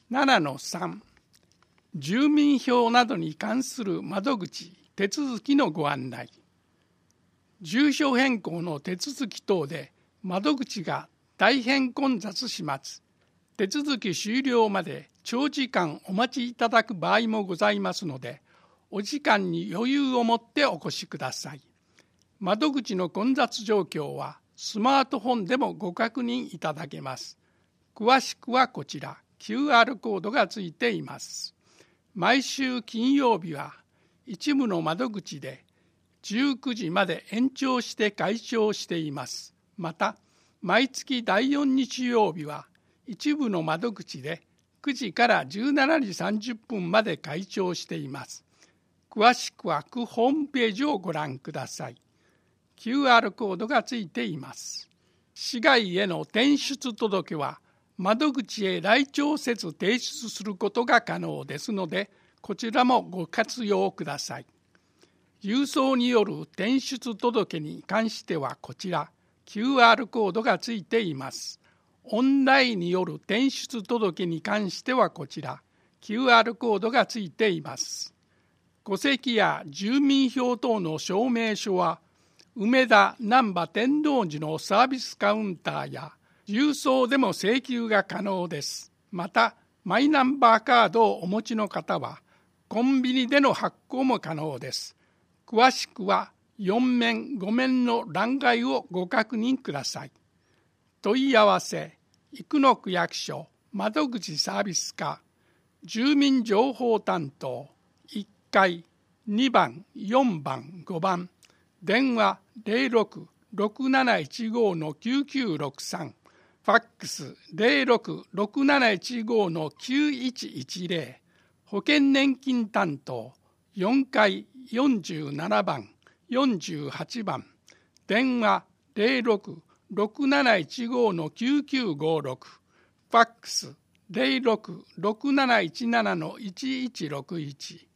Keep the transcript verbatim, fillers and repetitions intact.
ななのさん、住民票などに関する窓口手続きのご案内。住所変更の手続き等で窓口が大変混雑します。手続き終了まで長時間お待ちいただく場合もございますので、お時間に余裕を持ってお越しください。窓口の混雑状況はスマートフォンでもご確認いただけます。詳しくはこちら、キューアール コードがついています。毎週金曜日は一部の窓口でじゅうくじまで延長して開庁しています。また、毎月だいよん日曜日は一部の窓口でくじからじゅうしちじさんじゅっぷんまで開庁しています。詳しくは区ホームページをご覧ください。キューアール コードがついています。市外への転出届は窓口へ来庁せず提出することが可能ですので、こちらもご活用ください。郵送による転出届に関してはこちら、キューアール コードがついています。オンラインによる転出届に関してはこちら、キューアール コードがついています。戸籍や住民票等の証明書は、梅田難波天王寺のサービスカウンターや郵送でも請求が可能です。また、マイナンバーカードをお持ちの方は、コンビニでの発行も可能です。詳しくはよん面ご面の欄外をご確認ください。問い合わせ、生野区役所窓口サービス課、住民情報担当、いっかい、にばん、よんばん、ごばん、電話 ゼロろく ろくなないちご きゅうきゅうろくさん、ファックス ゼロろく ろくなないちご きゅういちいちゼロ、保険年金担当よんかいよんじゅうななばん、よんじゅうはちばん、電話 ゼロろく ろくなないちご きゅうきゅうごろく、ファックス ゼロろく ろくなないちなな いちいちろくいち、